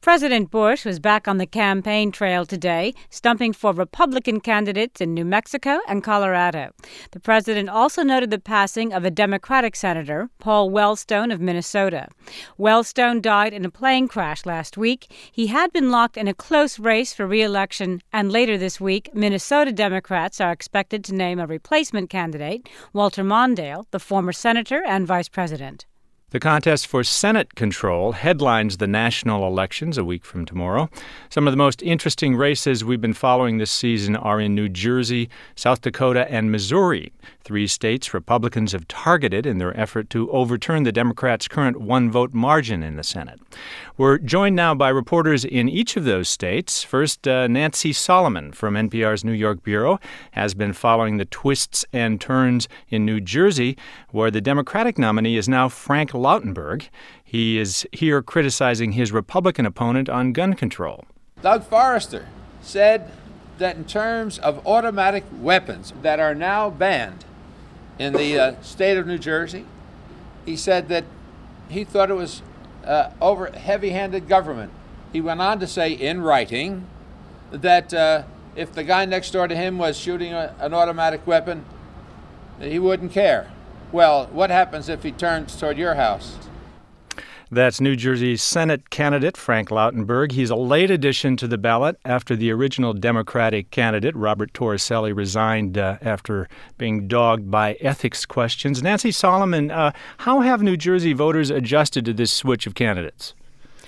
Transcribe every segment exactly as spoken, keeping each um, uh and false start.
President Bush was back on the campaign trail today, stumping for Republican candidates in New Mexico and Colorado. The president also noted the passing of a Democratic senator, Paul Wellstone of Minnesota. Wellstone died in a plane crash last week. He had been locked in a close race for re-election, and later this week, Minnesota Democrats are expected to name a replacement candidate, Walter Mondale, the former senator and vice president. The contest for Senate control headlines the national elections a week from tomorrow. Some of the most interesting races we've been following this season are in New Jersey, South Dakota, and Missouri, three states Republicans have targeted in their effort to overturn the Democrats' current one-vote margin in the Senate. We're joined now by reporters in each of those states. First, uh, Nancy Solomon from N P R's New York bureau has been following the twists and turns in New Jersey, where the Democratic nominee is now Frank Lautenberg. He is here criticizing his Republican opponent on gun control. Doug Forrester said that in terms of automatic weapons that are now banned in the uh, state of New Jersey, he said that he thought it was uh, over heavy-handed government. He went on to say in writing that uh, if the guy next door to him was shooting a, an automatic weapon, he wouldn't care. Well, what happens if he turns toward your house? That's New Jersey's Senate candidate, Frank Lautenberg. He's a late addition to the ballot after the original Democratic candidate, Robert Torricelli, resigned uh, after being dogged by ethics questions. Nancy Solomon, uh, how have New Jersey voters adjusted to this switch of candidates?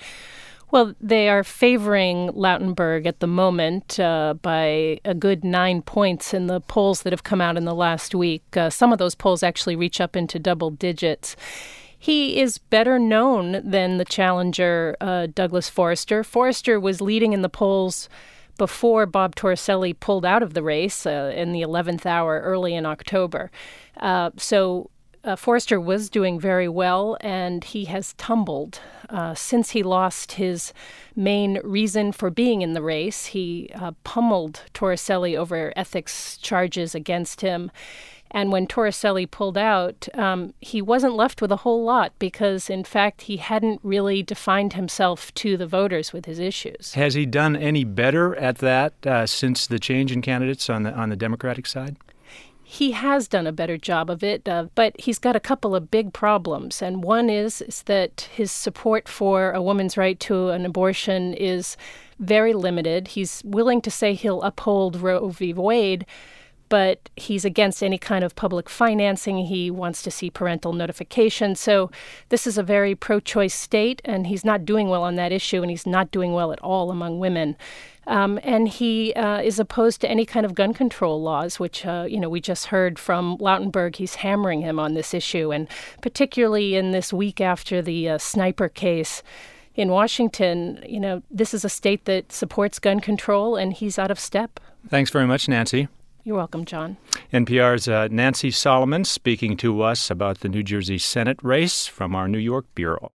Well, they are favoring Lautenberg at the moment uh, by a good nine points in the polls that have come out in the last week. Uh, some of those polls actually reach up into double digits. He is better known than the challenger, uh, Douglas Forrester. Forrester was leading in the polls before Bob Torricelli pulled out of the race uh, in the eleventh hour early in October. Uh, so Uh, Forrester was doing very well, and he has tumbled uh, since he lost his main reason for being in the race. He uh, pummeled Torricelli over ethics charges against him. And when Torricelli pulled out, um, he wasn't left with a whole lot because, in fact, he hadn't really defined himself to the voters with his issues. Has he done any better at that uh, since the change in candidates on the on the Democratic side? He has done a better job of it, uh, but he's got a couple of big problems. And one is, is that his support for a woman's right to an abortion is very limited. He's willing to say he'll uphold Roe v. Wade, but he's against any kind of public financing. He wants to see parental notification. So this is a very pro-choice state, and he's not doing well on that issue, and he's not doing well at all among women. Um, and he uh, is opposed to any kind of gun control laws, which, uh, you know, we just heard from Lautenberg. He's hammering him on this issue, and particularly in this week after the uh, sniper case in Washington, you know, this is a state that supports gun control, and he's out of step. Thanks very much, Nancy. You're welcome, John. N P R's uh, Nancy Solomon speaking to us about the New Jersey Senate race from our New York bureau.